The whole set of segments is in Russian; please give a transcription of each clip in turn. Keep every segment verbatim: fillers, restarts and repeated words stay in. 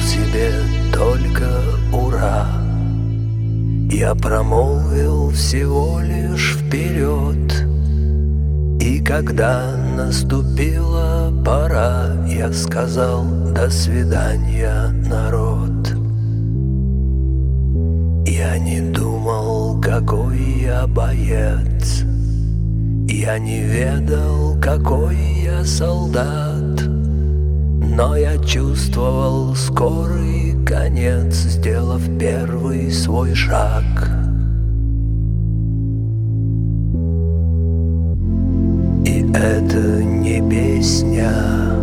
себе только «Ура!». Я промолвил всего лишь «Вперед!». И когда наступила пора, я сказал «До свидания, народ!». Я не думал, какой я боец, я не ведал, какой я солдат, но я чувствовал скорый конец, сделав первый свой шаг. И это не песня,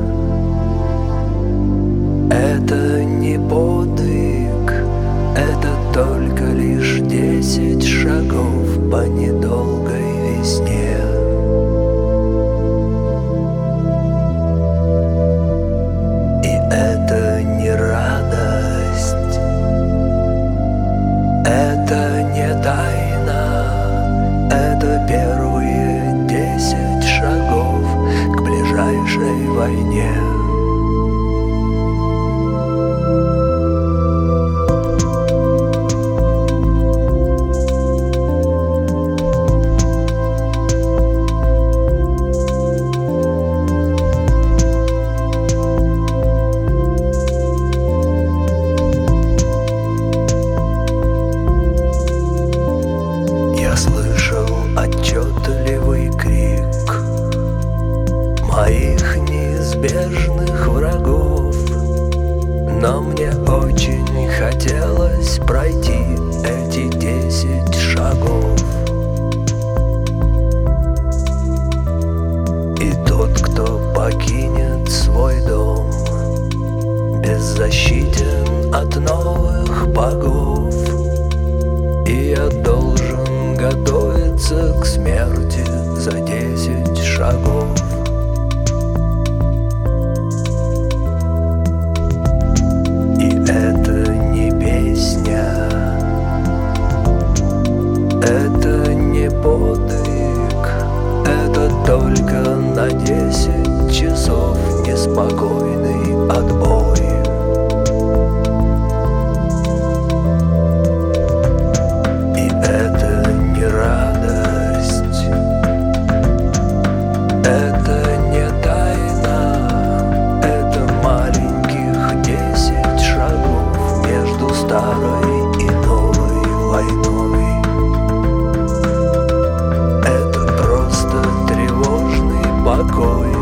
это не подвиг, это только лишь десять шагов по недолгой весне. И это не радость, это не тайна, это первые десять шагов к ближайшей войне. Отчетливый крик моих неизбежных врагов, но мне очень хотелось пройти эти десять шагов. И тот, кто покинет свой дом, беззащитен от новых богов, и я должен готовиться к смерти за десять шагов. И это не песня, это не подвиг, это только на десять часов неспокойный отбой. Это не тайна, это маленьких десять шагов между старой и новой войной. Это просто тревожный покой.